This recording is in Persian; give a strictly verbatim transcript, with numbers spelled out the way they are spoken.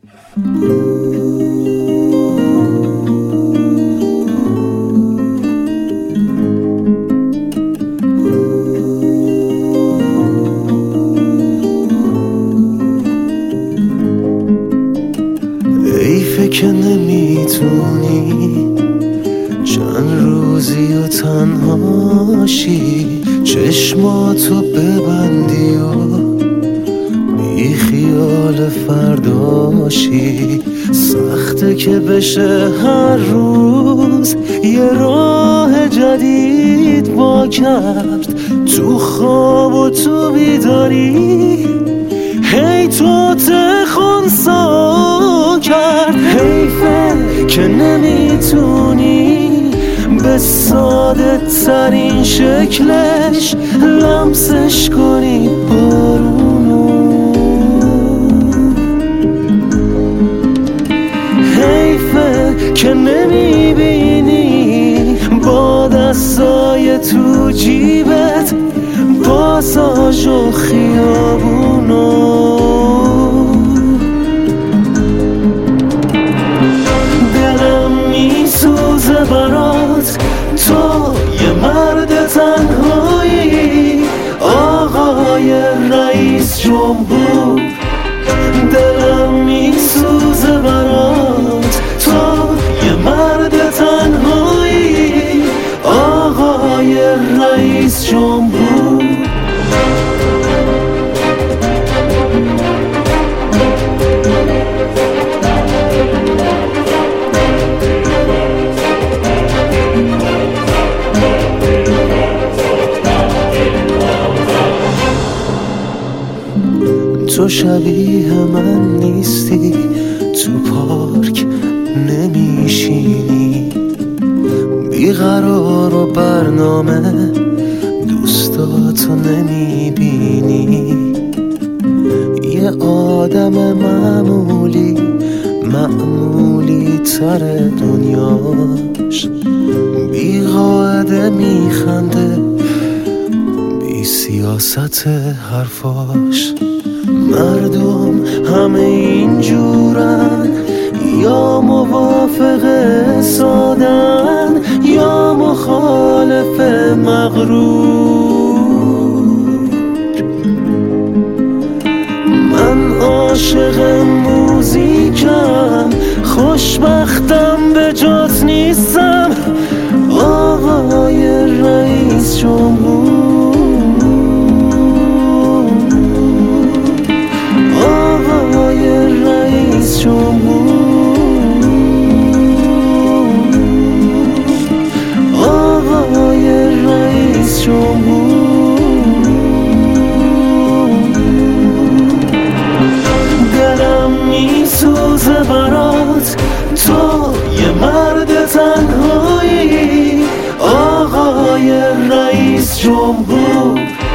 حیفه که نمیتونی چند روزی و تنهاشی، چشماتو ببندی و بی خیال فرداشی. سخته که بشه هر روز یه راه جدید با کرد، تو خواب و تو بیداری هی تو تخونسا کرد. حیفه که نمیتونی به ساده ترین شکلش لمسش کنی بارونو. حیفه که نمیبینی با دستای تو جیبت پاساژ و خیابونو. دلم میسوزه برات، تو یه مرد تنهایی، آقای رئیس جمهور. دلم میسوزه برات، تو یه مرد تنهایی، آقای رئیس جمهور. تو شبیه من نیستی، تو پارک نمیشینی، بیقرار و برنامه دوستاتو نمیبینی. یه آدم معمولی معمولی تر دنیاش، بی قاعده میخنده بی سیاست حرفاش. مردم همه اینجورن، یا موافق سادن یا مخالف مغرور. من عاشق موزیکم، خوشبختم به جات نیستم، آقای رئیس جمهور. رئیس جمهور، آقای رئیس جمهور. دلم میسوزه برات، تو یه مرد تنهایی، آقای رئیس جمهور.